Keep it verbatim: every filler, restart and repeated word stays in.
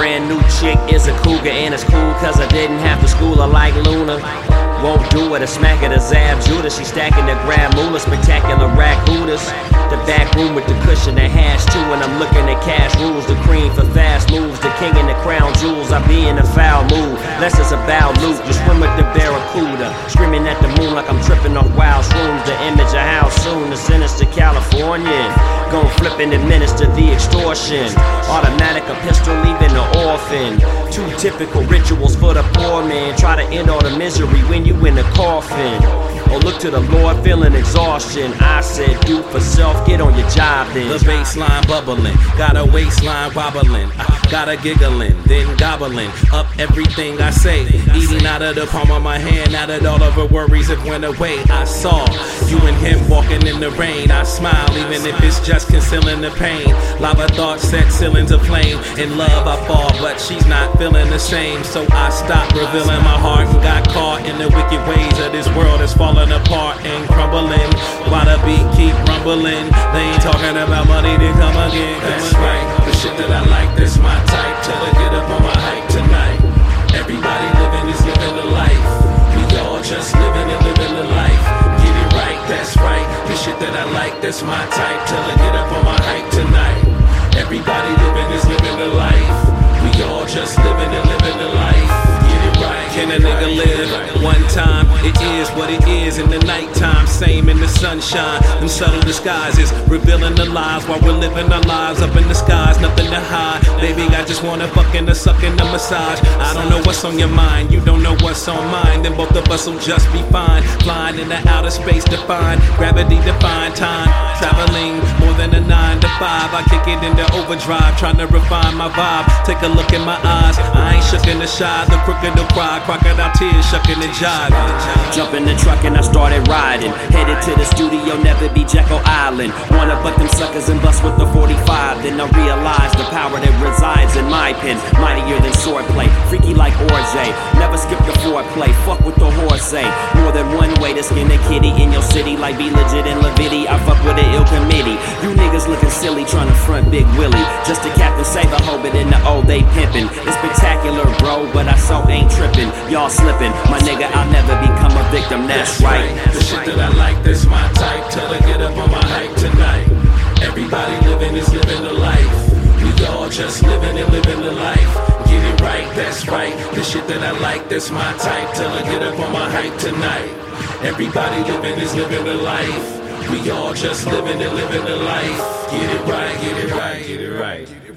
brand new chick is a cougar, and it's cool cause I didn't have to school her like Luna. Won't do it, a smack of the Zab Judah. She stacking the grand moolah, spectacular rack hooters. The back room with the cushion, the hash too, and I'm looking at cash rules. The cream for fast moves, the king and the crown jewels. I be in a foul mood, less is about loot. You swim with the barracuda, screaming at the moon like I'm tripping off wild shrooms. The image of how soon the sinister Californian gon' flip and administer the extortion. Automatic, a pistol, leaving the orphan. Two typical rituals for the poor man. Try to end all the misery when you in the coffin. Or look to the Lord, feeling exhaustion. I said, do for self, get on your job then. The baseline bubbling, got a waistline wobbling. I got a giggling, then gobbling up everything I say. Eating out of the palm of my hand, now that all of her worries have went away. I saw you and him walking in the rain. I smile, even if it's just concealing the pain. Lava thoughts set ceilings aflame. In love I fall, but she's not feeling the same. So I stopped revealing my heart and got caught in the wicked ways of this world that's falling apart and crumbling. While the beat keep rumbling, they ain't talking about money, then come again. Come that's again. right, the shit that I like, that's my type. Tell her get up on my hype tonight. Everybody living is living the life. We all just living and living the life. Get it right, that's right, the shit that I like, that's my type. Tell her get up on my hype tonight. Everybody living is living the life. We all just living and living the life. Get it right. Can a nigga live one time? It is what it is in the nighttime, same in the sunshine. Them subtle disguises, revealing the lies while we're living our lives up in the skies. Nothing to hide, baby, I just wanna fucking a suck and a massage. I don't know what's on your mind, you don't know what's on mine. Then both of us will just be fine, flying in the outer space define, gravity define time. Traveling more than a nine to five, I kick it into overdrive, trying to refine my vibe. Take a look in my eyes, I ain't shook in the shy, the crooked will cry, crocodile tears shucking and jive. Jump in the truck and I started riding, headed to the studio, never be Jekyll Island. Wanna butt them suckers and bust with the forty-five. Then I realized the power that resides in my pen, mightier than swordplay, freaky like Orjay. Never skip the foreplay, fuck with the horse say. More than one way to skin a kitty in your city, like be legit in Levity. I fuck with an ill committee. You niggas looking silly, trying to front Big Willie. Just a captain save a hoe, but in the old they pimpin'. It's spectacular, bro, but I so ain't trippin'. Y'all slippin', my nigga, I'll never become a victim, that's, that's right. right. The shit that I like, that's my type. Tell her get up on my hype tonight. Everybody living is living the life. We all just living and living the life. Get it right, that's right. The shit that I like, that's my type. Tell her get up on my hype tonight. Everybody living is living the life. We all just living and living the life. Get it right, get it right, get it right.